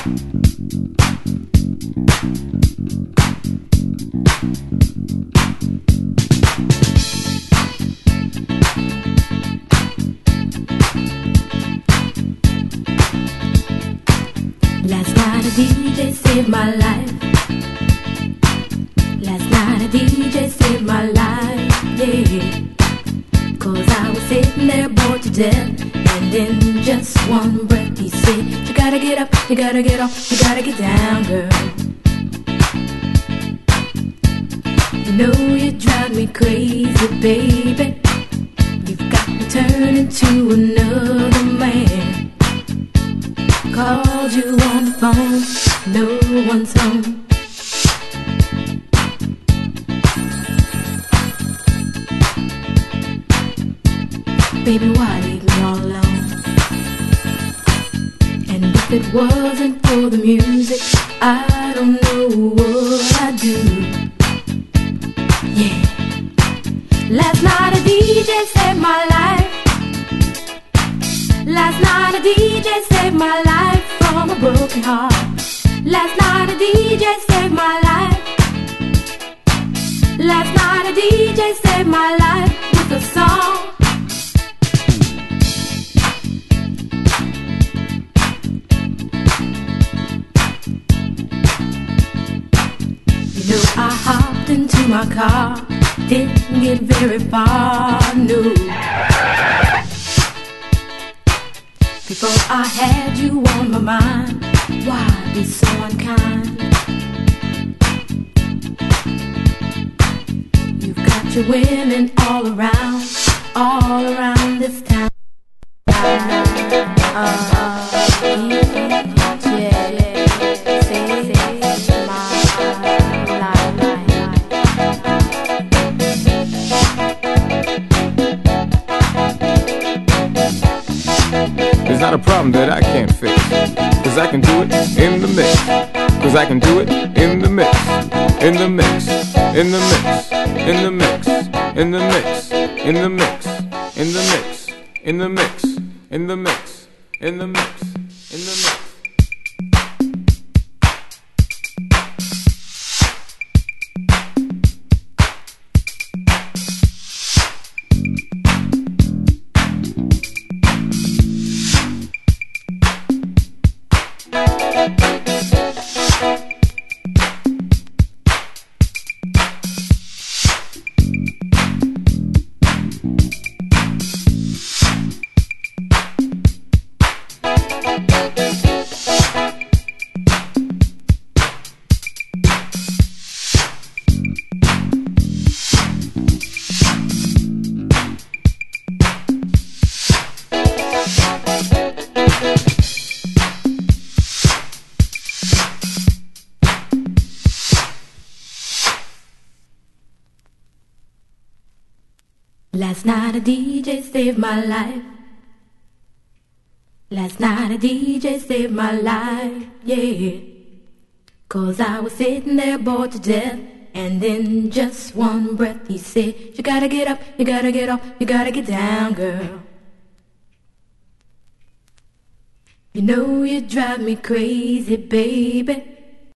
Last night a DJ saved my life. Last night a DJ saved my life, yeah. 'Cause I was sitting there bored to death, and in just one breath he said, you gotta get up, you gotta get off, you gotta get down, girl. You know you drive me crazy, baby. You've got me turning to another man. Called you on the phone, no one's home. Baby, why leave me all alone? And if it wasn't for the music, I don't know what I'd do. Yeah. Last night a DJ saved my life. Last night a DJ saved my life from a broken heart. Last night a DJ saved my life. Last night a DJ saved my life with a song. You know I hopped into my car, didn't get very far, no. Before I had you on my mind, why be so unkind? You've got your women all around this town. There's not a problem that I can't fix, 'cause I can do it in the mix. 'Cause I can do it in the mix. In the mix. In the mix. In the mix. In the mix. In the mix. In the mix. In the mix. In the mix. In the mix. In the mix. Last night a DJ saved my life. Last night a DJ saved my life, yeah. 'Cause I was sitting there bored to death, and in just one breath he said, you gotta get up, you gotta get off, you gotta get down, girl. You know you drive me crazy, baby.